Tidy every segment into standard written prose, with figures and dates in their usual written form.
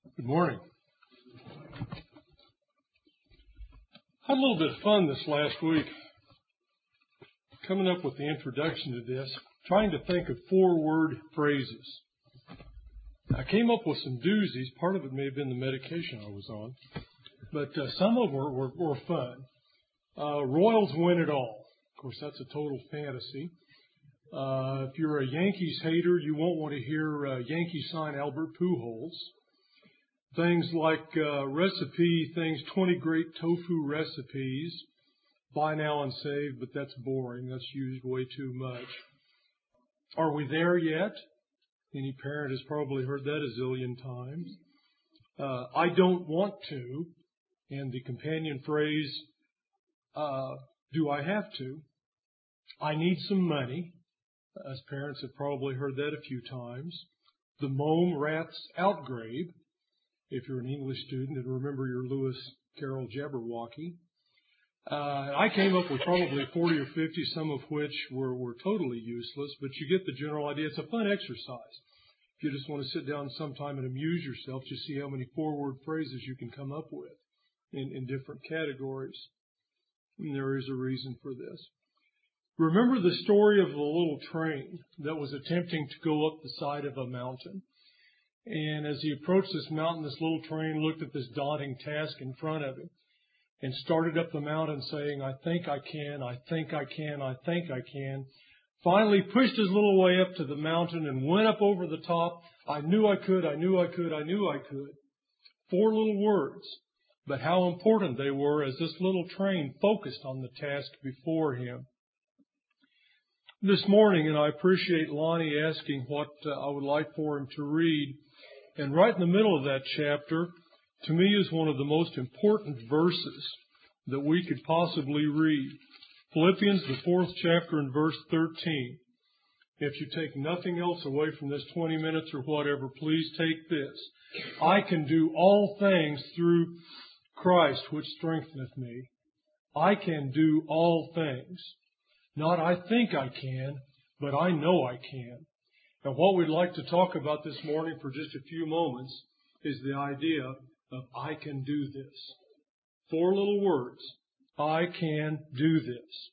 Good morning. Had a little bit of fun this last week coming up with the introduction to this, trying to think of 4-word phrases. I came up with some doozies. Part of it may have been the medication I was on, but some of them were fun. Royals win it all. Of course, that's a total fantasy. If you're a Yankees hater, you won't want to hear Yankee sign Albert Pujols. Things like recipe things, 20 great tofu recipes. Buy now and save, but that's boring. That's used way too much. Are we there yet? Any parent has probably heard that a zillion times. I don't want to. And the companion phrase, do I have to? I need some money. As parents have probably heard that a few times. The Mome Rats Outgrabe. If you're an English student and remember your Lewis Carroll Jabberwocky. I came up with probably 40 or 50, some of which were totally useless, but you get the general idea. It's a fun exercise. If you just want to sit down sometime and amuse yourself, just see how many 4-word phrases you can come up with in different categories. And there is a reason for this. Remember the story of the little train that was attempting to go up the side of a mountain. And as he approached this mountain, this little train looked at this daunting task in front of him and started up the mountain saying, I think I can, I think I can, I think I can. Finally pushed his little way up to the mountain and went up over the top. I knew I could, I knew I could, I knew I could. 4 little words, but how important they were as this little train focused on the task before him. This morning, and I appreciate Lonnie asking what I would like for him to read, and right in the middle of that chapter, to me, is one of the most important verses that we could possibly read. Philippians, the 4th chapter and verse 13. If you take nothing else away from this 20 minutes or whatever, please take this. I can do all things through Christ, which strengtheneth me. I can do all things. Not I think I can, but I know I can. And what we'd like to talk about this morning for just a few moments is the idea of I can do this. 4 little words. I can do this.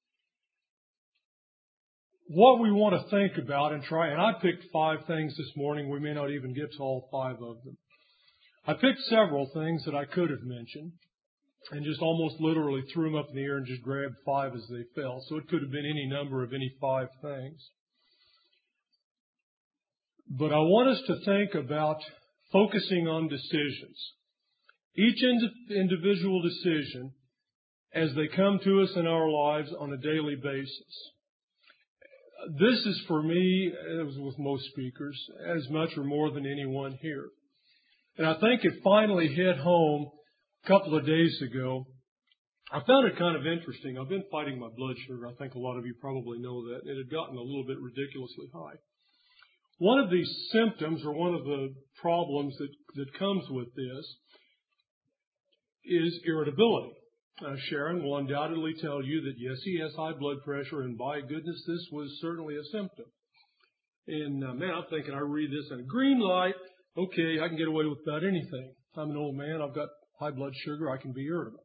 What we want to think about and try, and I picked 5 things this morning. We may not even get to all 5 of them. I picked several things that I could have mentioned and just almost literally threw them up in the air and just grabbed 5 as they fell. So it could have been any number of any 5 things. But I want us to think about focusing on decisions. Each individual decision as they come to us in our lives on a daily basis. This is for me, as with most speakers, as much or more than anyone here. And I think it finally hit home a couple of days ago. I found it kind of interesting. I've been fighting my blood sugar. I think a lot of you probably know that. It had gotten a little bit ridiculously high. One of these symptoms, or one of the problems that comes with this, is irritability. Sharon will undoubtedly tell you that, yes, he has high blood pressure, and by goodness, this was certainly a symptom. And, man, I'm thinking, I read this and green light, okay, I can get away with about anything. I'm an old man, I've got high blood sugar, I can be irritable.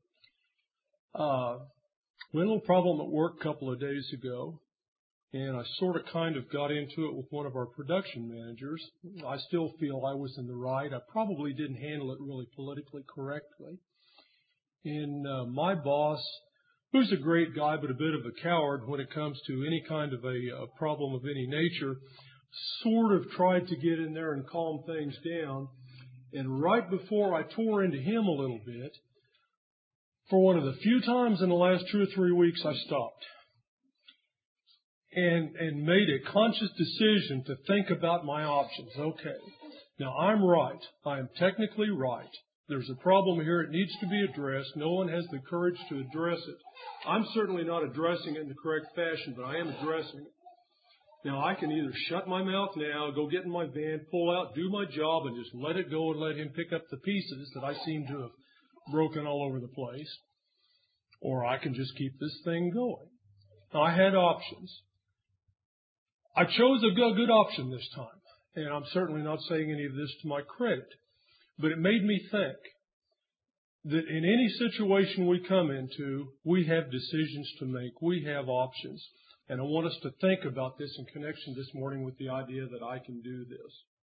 We had a little problem at work a couple of days ago, and I sort of kind of got into it with one of our production managers. I still feel I was in the right. I probably didn't handle it really politically correctly. And my boss, who's a great guy but a bit of a coward when it comes to any kind of a problem of any nature, sort of tried to get in there and calm things down. And right before I tore into him a little bit, for one of the few times in the last 2 or 3 weeks, I stopped and made a conscious decision to think about my options. Okay, now I'm right. I am technically right. There's a problem here. It needs to be addressed. No one has the courage to address it. I'm certainly not addressing it in the correct fashion, but I am addressing it. Now, I can either shut my mouth now, go get in my van, pull out, do my job, and just let it go and let him pick up the pieces that I seem to have broken all over the place, or I can just keep this thing going. Now, I had options. I chose a good option this time, and I'm certainly not saying any of this to my credit. But it made me think that in any situation we come into, we have decisions to make. We have options. And I want us to think about this in connection this morning with the idea that I can do this.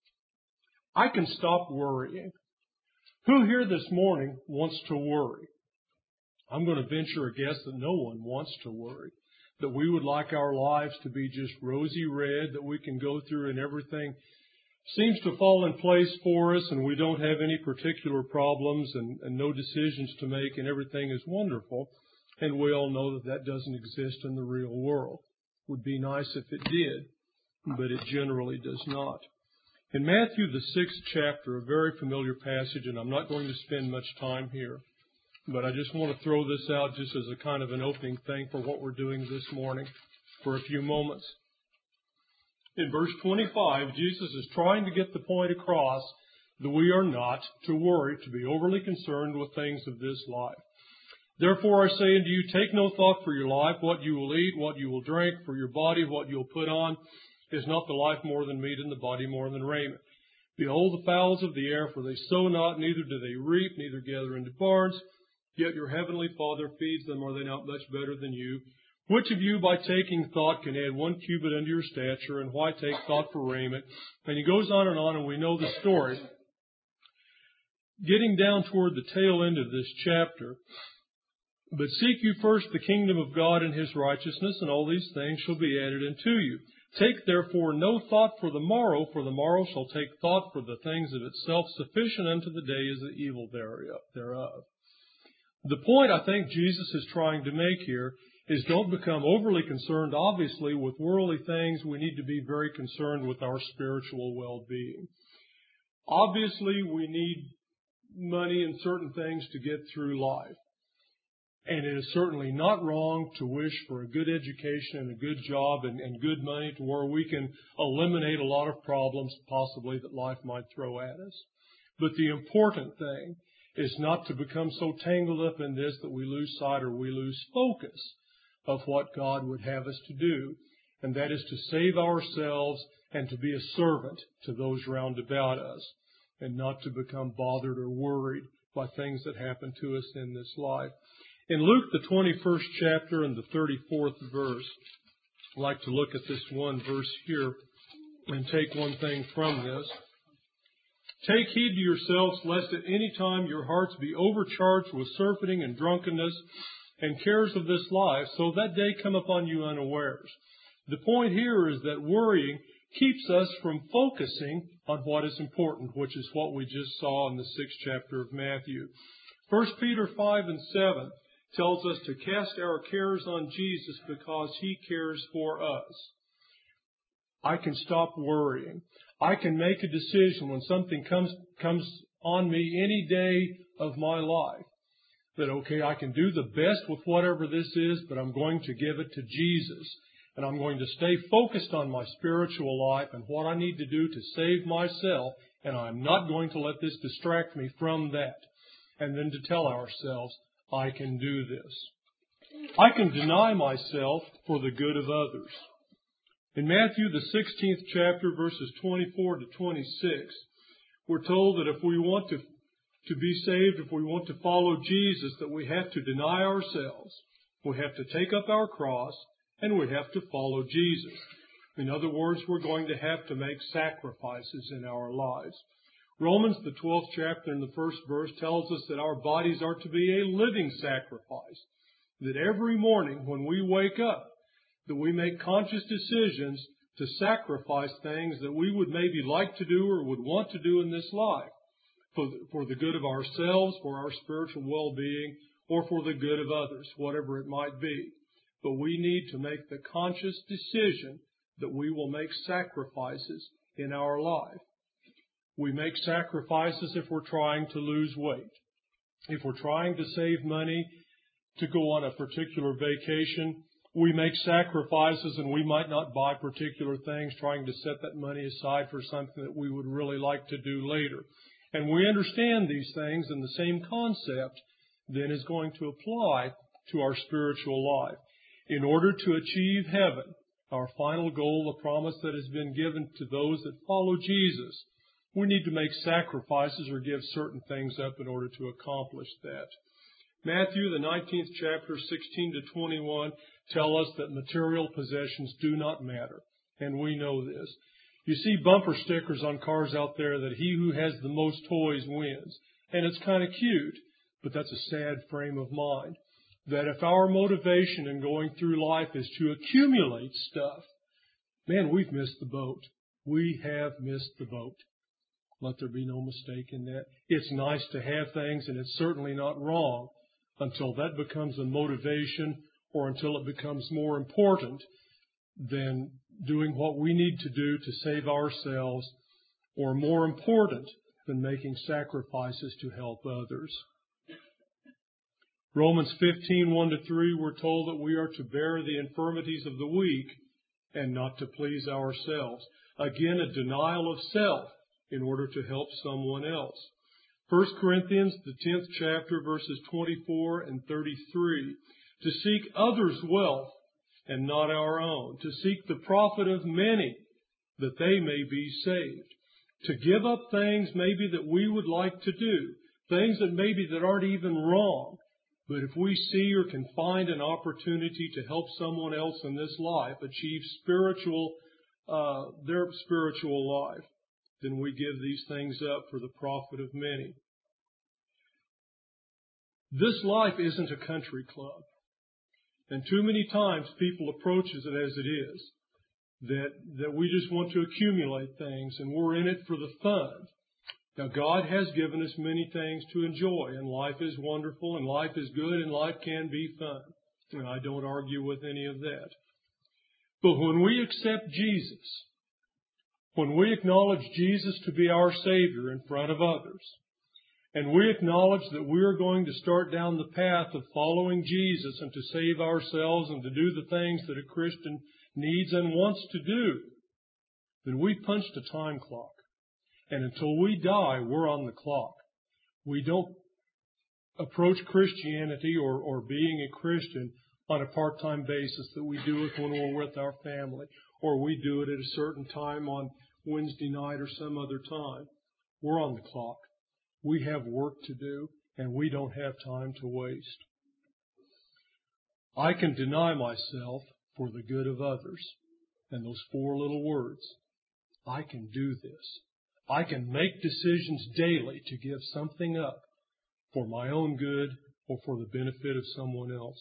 I can stop worrying. Who here this morning wants to worry? I'm going to venture a guess that no one wants to worry. That we would like our lives to be just rosy red, that we can go through and everything seems to fall in place for us and we don't have any particular problems and no decisions to make and everything is wonderful. And we all know that that doesn't exist in the real world. It would be nice if it did, but it generally does not. In Matthew, the 6th chapter, a very familiar passage, and I'm not going to spend much time here, but I just want to throw this out just as a kind of an opening thing for what we're doing this morning for a few moments. In verse 25, Jesus is trying to get the point across that we are not to worry, to be overly concerned with things of this life. Therefore I say unto you, take no thought for your life, what you will eat, what you will drink, for your body, what you will put on. Is not the life more than meat, and the body more than raiment? Behold the fowls of the air, for they sow not, neither do they reap, neither gather into barns, yet your heavenly Father feeds them. Are they not much better than you? Which of you, by taking thought, can add 1 cubit unto your stature? And why take thought for raiment? And he goes on, and we know the story. Getting down toward the tail end of this chapter, but seek you first the kingdom of God and His righteousness, and all these things shall be added unto you. Take therefore no thought for the morrow shall take thought for the things of itself. Sufficient unto the day is the evil thereof. The point I think Jesus is trying to make here is don't become overly concerned, obviously, with worldly things. We need to be very concerned with our spiritual well-being. Obviously, we need money and certain things to get through life. And it is certainly not wrong to wish for a good education and a good job and good money to where we can eliminate a lot of problems possibly that life might throw at us. But the important thing is not to become so tangled up in this that we lose sight or we lose focus of what God would have us to do. And that is to save ourselves and to be a servant to those round about us and not to become bothered or worried by things that happen to us in this life. In Luke, the 21st chapter and the 34th verse, I'd like to look at this one verse here and take one thing from this. Take heed to yourselves, lest at any time your hearts be overcharged with surfeiting and drunkenness and cares of this life, so that day come upon you unawares. The point here is that worrying keeps us from focusing on what is important, which is what we just saw in the 6th chapter of Matthew. 1 Peter 5 and 7 tells us to cast our cares on Jesus because He cares for us. I can stop worrying. I can make a decision when something comes on me any day of my life that, okay, I can do the best with whatever this is, but I'm going to give it to Jesus. And I'm going to stay focused on my spiritual life and what I need to do to save myself. And I'm not going to let this distract me from that. And then to tell ourselves, I can do this. I can deny myself for the good of others. In Matthew, the 16th chapter, verses 24 to 26, we're told that if we want to be saved, if we want to follow Jesus, that we have to deny ourselves. We have to take up our cross, and we have to follow Jesus. In other words, we're going to have to make sacrifices in our lives. Romans, the 12th chapter and the first verse tells us that our bodies are to be a living sacrifice. That every morning when we wake up, that we make conscious decisions to sacrifice things that we would maybe like to do or would want to do in this life for the good of ourselves, for our spiritual well-being, or for the good of others, whatever it might be. But we need to make the conscious decision that we will make sacrifices in our life. We make sacrifices if we're trying to lose weight. If we're trying to save money to go on a particular vacation, we make sacrifices and we might not buy particular things, trying to set that money aside for something that we would really like to do later. And we understand these things, and the same concept then is going to apply to our spiritual life. In order to achieve heaven, our final goal, the promise that has been given to those that follow Jesus, we need to make sacrifices or give certain things up in order to accomplish that. Matthew, the 19th chapter, 16 to 21, tell us that material possessions do not matter, and we know this. You see bumper stickers on cars out there that he who has the most toys wins, and it's kind of cute, but that's a sad frame of mind. That if our motivation in going through life is to accumulate stuff, man, we've missed the boat. We have missed the boat. Let there be no mistake in that. It's nice to have things, and it's certainly not wrong until that becomes a motivation or until it becomes more important than doing what we need to do to save ourselves, or more important than making sacrifices to help others. Romans 15:1-3, we're told that we are to bear the infirmities of the weak and not to please ourselves. Again, a denial of self in order to help someone else. 1 Corinthians, the 10th chapter, verses 24 and 33, to seek others' wealth and not our own, to seek the profit of many, that they may be saved, to give up things maybe that we would like to do, things that aren't even wrong. But if we see or can find an opportunity to help someone else in this life achieve their spiritual life, then we give these things up for the profit of many. This life isn't a country club. And too many times people approach it as it is, that we just want to accumulate things and we're in it for the fun. Now, God has given us many things to enjoy, and life is wonderful, and life is good, and life can be fun. And I don't argue with any of that. But when we accept Jesus, when we acknowledge Jesus to be our Savior in front of others, and we acknowledge that we are going to start down the path of following Jesus and to save ourselves and to do the things that a Christian needs and wants to do, then we punched a time clock. And until we die, we're on the clock. We don't approach Christianity or being a Christian on a part-time basis that we do it when we're with our family, or we do it at a certain time on Wednesday night or some other time. We're on the clock. We have work to do, and we don't have time to waste. I can deny myself for the good of others. And those four little words, I can do this. I can make decisions daily to give something up for my own good or for the benefit of someone else.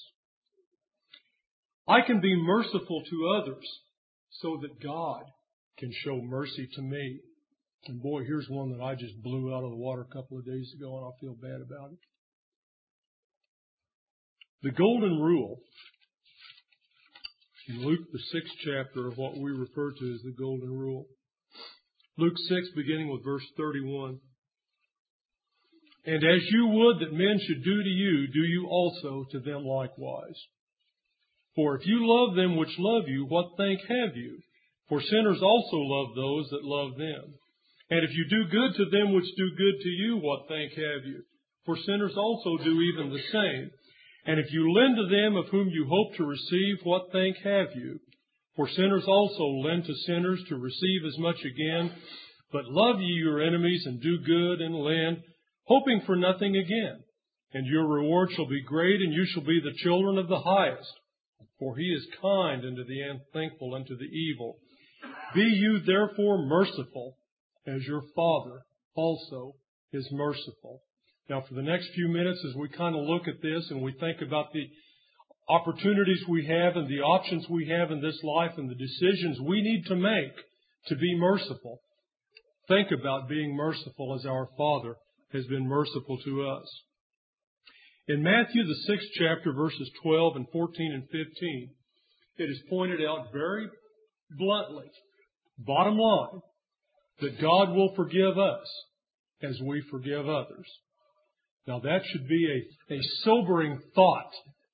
I can be merciful to others so that God can show mercy to me. And boy, here's one that I just blew out of the water a couple of days ago, and I feel bad about it. The golden rule in Luke, the 6th chapter, of what we refer to as the golden rule. Luke 6, beginning with verse 31. And as you would that men should do to you, do you also to them likewise. For if you love them which love you, what thank have you? For sinners also love those that love them. And if you do good to them which do good to you, what thank have you? For sinners also do even the same. And if you lend to them of whom you hope to receive, what thank have you? For sinners also lend to sinners to receive as much again. But love ye your enemies and do good and lend, hoping for nothing again. And your reward shall be great, and you shall be the children of the highest. For he is kind unto the unthankful and to the evil. Be you therefore merciful, as your Father also is merciful. Now, for the next few minutes, as we kind of look at this and we think about the opportunities we have and the options we have in this life and the decisions we need to make to be merciful, think about being merciful as our Father has been merciful to us. In Matthew, the 6th chapter, verses 12 and 14 and 15, it is pointed out very bluntly, bottom line, that God will forgive us as we forgive others. Now that should be a sobering thought,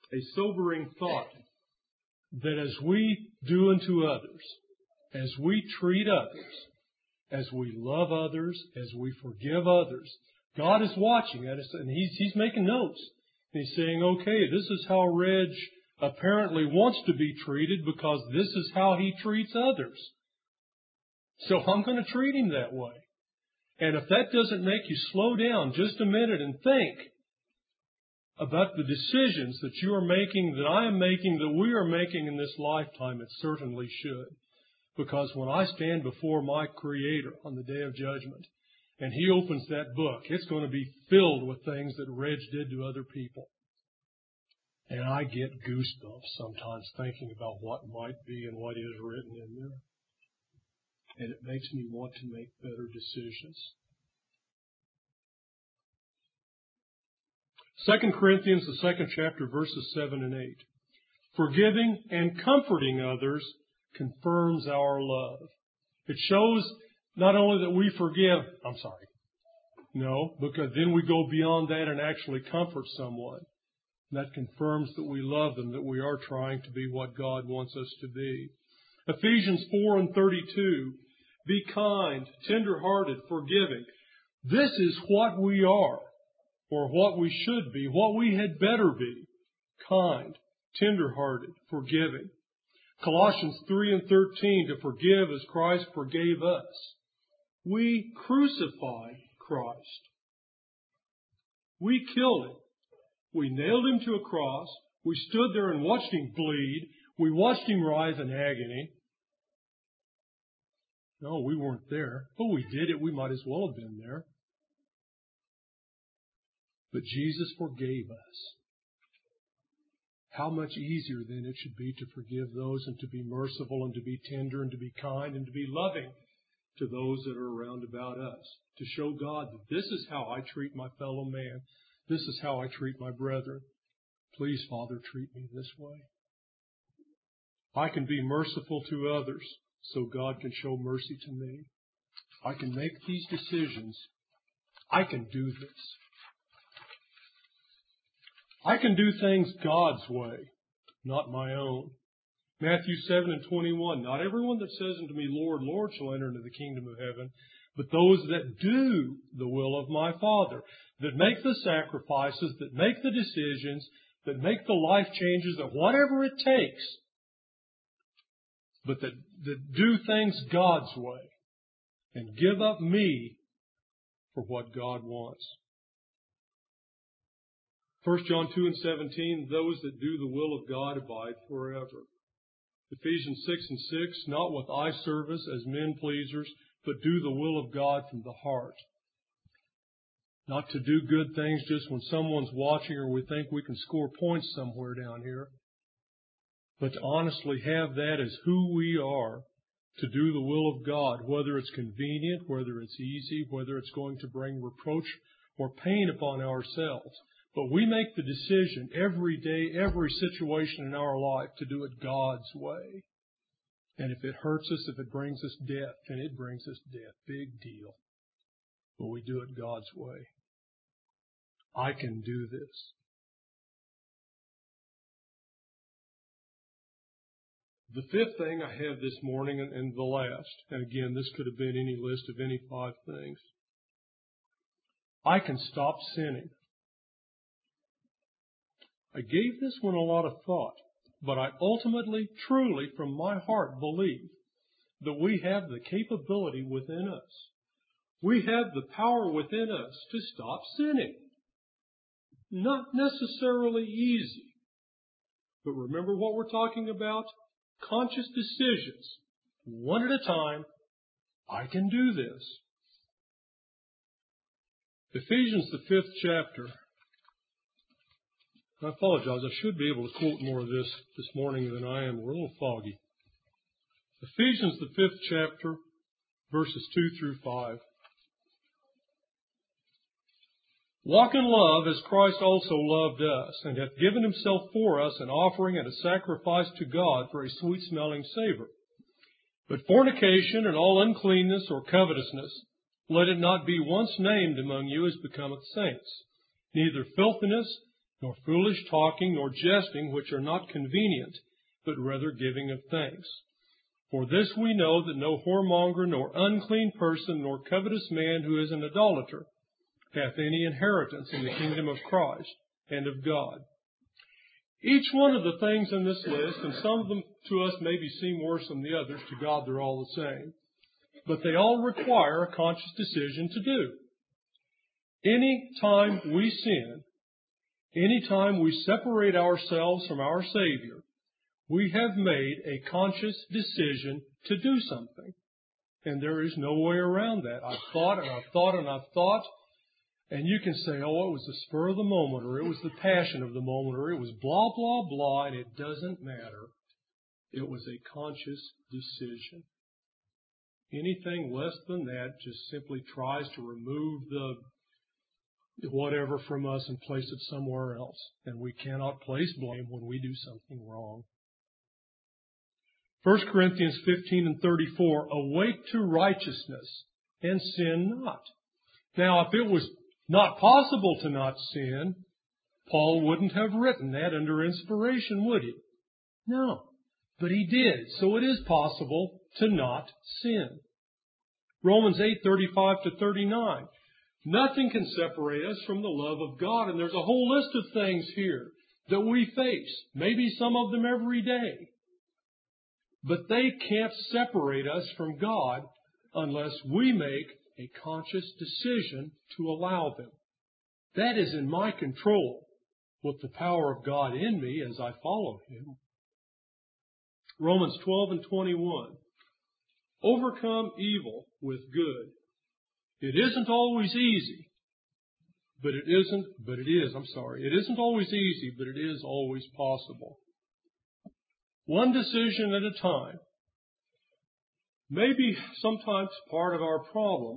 that as we do unto others, as we treat others, as we love others, as we forgive others, God is watching at us and He's making notes. And He's saying, okay, this is how Reg apparently wants to be treated because this is how he treats others. So I'm going to treat him that way. And if that doesn't make you slow down just a minute and think about the decisions that you are making, that I am making, that we are making in this lifetime, it certainly should. Because when I stand before my Creator on the day of judgment, and He opens that book, it's going to be filled with things that Reg did to other people. And I get goosebumps sometimes thinking about what might be and what is written in there. And it makes me want to make better decisions. 2 Corinthians, the 2nd chapter, verses 7 and 8. Forgiving and comforting others confirms our love. It shows not only that we forgive, no, because then we go beyond that and actually comfort someone. That confirms that we love them, that we are trying to be what God wants us to be. Ephesians 4 and 32. Be kind, tender-hearted, forgiving. This is what we are, or what we should be, what we had better be. Kind, tender-hearted, forgiving. Colossians 3 and 13. To forgive as Christ forgave us. We crucified Christ. We killed Him. We nailed Him to a cross. We stood there and watched Him bleed. We watched Him writhe in agony. No, we weren't there. But we did it. We might as well have been there. But Jesus forgave us. How much easier then it should be to forgive those and to be merciful and to be tender and to be kind and to be loving to those that are around about us. To show God that this is how I treat my fellow man. This is how I treat my brethren. Please, Father, treat me this way. I can be merciful to others so God can show mercy to me. I can make these decisions. I can do this. I can do things God's way, not my own. Matthew 7 and 21. Not everyone that says unto me, Lord, Lord, shall enter into the kingdom of heaven, but those that do the will of my Father, that make the sacrifices, that make the decisions, that make the life changes, that whatever it takes, but that do things God's way and give up me for what God wants. 1 John 2 and 17, those that do the will of God abide forever. Ephesians 6 and 6, not with eye service as men pleasers, but do the will of God from the heart. Not to do good things just when someone's watching or we think we can score points somewhere down here, but to honestly have that as who we are, to do the will of God, whether it's convenient, whether it's easy, whether it's going to bring reproach or pain upon ourselves. But we make the decision every day, every situation in our life to do it God's way. And if it hurts us, if it brings us death, then it brings us death. Big deal. But we do it God's way. I can do this. The fifth thing I have this morning, and the last, and again, this could have been any list of any 5 things. I can stop sinning. I gave this one a lot of thought, but I ultimately, truly, from my heart, believe that we have the capability within us. We have the power within us to stop sinning. Not necessarily easy, but remember what we're talking about? Conscious decisions. One at a time. I can do this. Ephesians, the 5th chapter. I apologize. I should be able to quote more of this morning than I am. We're a little foggy. Ephesians, the 5th chapter, verses 2 through 5. Walk in love as Christ also loved us, and hath given Himself for us an offering and a sacrifice to God for a sweet-smelling savor. But fornication and all uncleanness or covetousness, let it not be once named among you as becometh saints, neither filthiness, nor foolish talking, nor jesting, which are not convenient, but rather giving of thanks. For this we know, that no whoremonger, nor unclean person, nor covetous man who is an idolater, hath any inheritance in the kingdom of Christ and of God. Each one of the things in this list, and some of them to us maybe seem worse than the others, to God they're all the same. but they all require a conscious decision to do. Any time we sin, any time we separate ourselves from our Savior, we have made a conscious decision to do something. And there is no way around that. I've thought and I've thought and I've thought. And you can say, oh, it was the spur of the moment, or it was the passion of the moment, or it was blah, blah, blah, and it doesn't matter. It was a conscious decision. Anything less than that just simply tries to remove the whatever from us and place it somewhere else. And we cannot place blame when we do something wrong. 1 Corinthians 15:34, awake to righteousness and sin not. Now, if it was not possible to not sin, Paul wouldn't have written that under inspiration, would he? No. But he did. So it is possible to not sin. Romans 8:35-39. Nothing can separate us from the love of God. And there's a whole list of things here that we face. Maybe some of them every day. But they can't separate us from God unless we make a conscious decision to allow them. That is in my control with the power of God in me as I follow Him. Romans 12:21. Overcome evil with good. It isn't always easy, it isn't always easy, but it is always possible. One decision at a time. Maybe sometimes part of our problem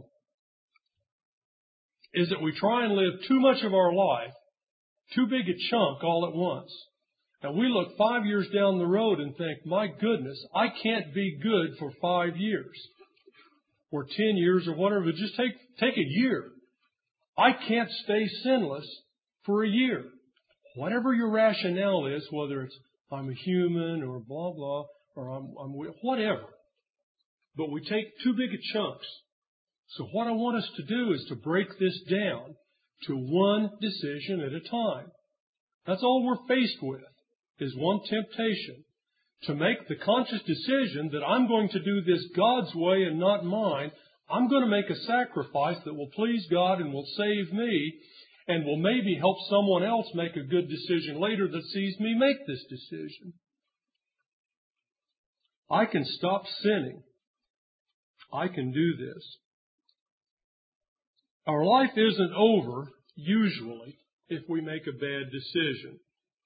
is that we try and live too much of our life, too big a chunk all at once. And we look 5 years down the road and think, my goodness, I can't be good for 5 years or 10 years or whatever. But just take a year. I can't stay sinless for a year. Whatever your rationale is, whether it's I'm a human or blah, blah, or I'm whatever. But we take too big a chunks. So what I want us to do is to break this down to one decision at a time. That's all we're faced with, is one temptation. To make the conscious decision that I'm going to do this God's way and not mine. I'm going to make a sacrifice that will please God and will save me and will maybe help someone else make a good decision later that sees me make this decision. I can stop sinning. I can do this. Our life isn't over, usually, if we make a bad decision.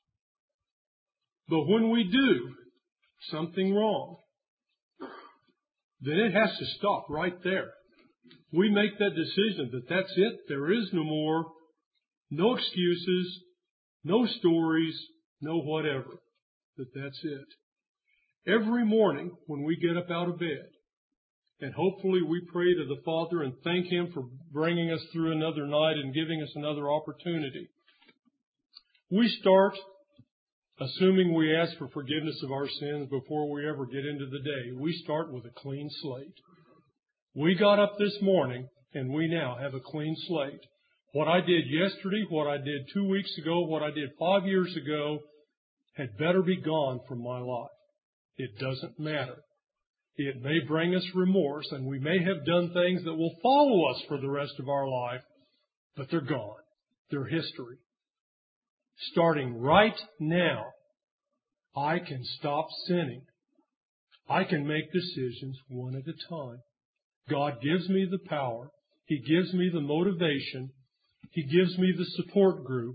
But when we do something wrong, then it has to stop right there. We make that decision that that's it. There is no more, no excuses, no stories, no whatever. That's it. Every morning when we get up out of bed, and hopefully we pray to the Father and thank Him for bringing us through another night and giving us another opportunity. We start assuming we ask for forgiveness of our sins before we ever get into the day. We start with a clean slate. We got up this morning and we now have a clean slate. What I did yesterday, what I did 2 weeks ago, what I did 5 years ago had better be gone from my life. It doesn't matter. It may bring us remorse, and we may have done things that will follow us for the rest of our life, but they're gone. They're history. Starting right now, I can stop sinning. I can make decisions one at a time. God gives me the power. He gives me the motivation. He gives me the support group.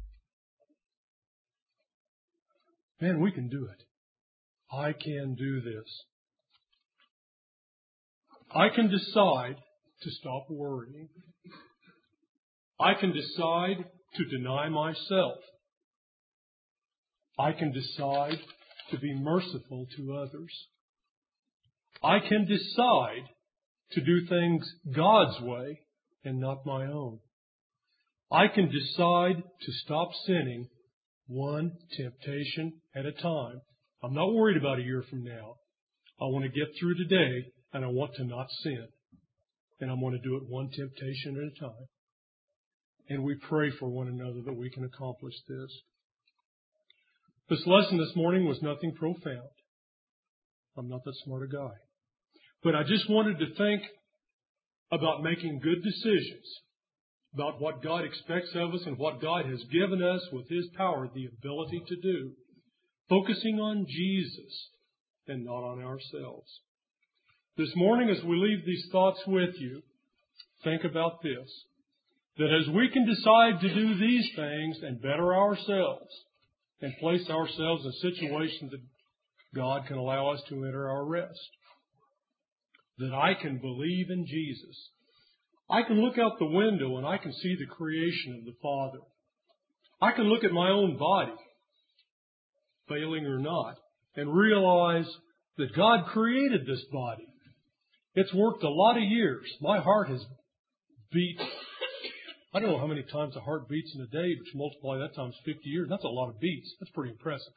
Man, we can do it. I can do this. I can decide to stop worrying. I can decide to deny myself. I can decide to be merciful to others. I can decide to do things God's way and not my own. I can decide to stop sinning one temptation at a time. I'm not worried about a year from now. I want to get through today, and I want to not sin. And I'm going to do it one temptation at a time. And we pray for one another that we can accomplish this. This lesson this morning was nothing profound. I'm not that smart a guy. But I just wanted to think about making good decisions, about what God expects of us and what God has given us with His power the ability to do, focusing on Jesus and not on ourselves. This morning, as we leave these thoughts with you, think about this, that as we can decide to do these things and better ourselves and place ourselves in situations that God can allow us to enter our rest, that I can believe in Jesus. I can look out the window and I can see the creation of the Father. I can look at my own body, failing or not, and realize that God created this body. It's worked a lot of years. My heart has beat, I don't know how many times a heart beats in a day, but you multiply that times 50 years. That's a lot of beats. That's pretty impressive.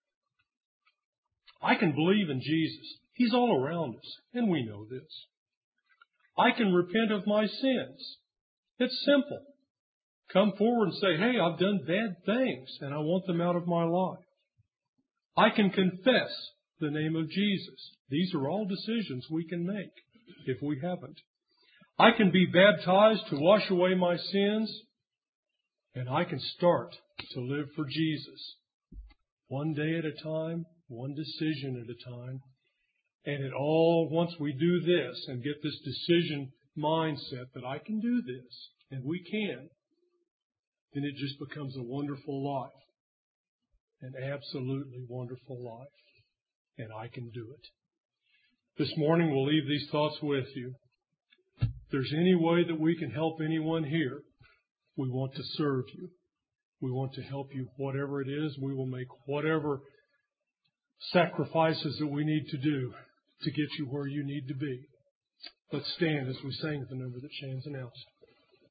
I can believe in Jesus. He's all around us, and we know this. I can repent of my sins. It's simple. Come forward and say, hey, I've done bad things, and I want them out of my life. I can confess the name of Jesus. These are all decisions we can make if we haven't. I can be baptized to wash away my sins, and I can start to live for Jesus. One day at a time, one decision at a time. And it all, once we do this and get this decision mindset that I can do this, and we can, then it just becomes a wonderful life. An absolutely wonderful life. And I can do it. This morning we'll leave these thoughts with you. If there's any way that we can help anyone here, we want to serve you. We want to help you. Whatever it is, we will make whatever sacrifices that we need to do to get you where you need to be. Let's stand as we sing the number that Shan's announced.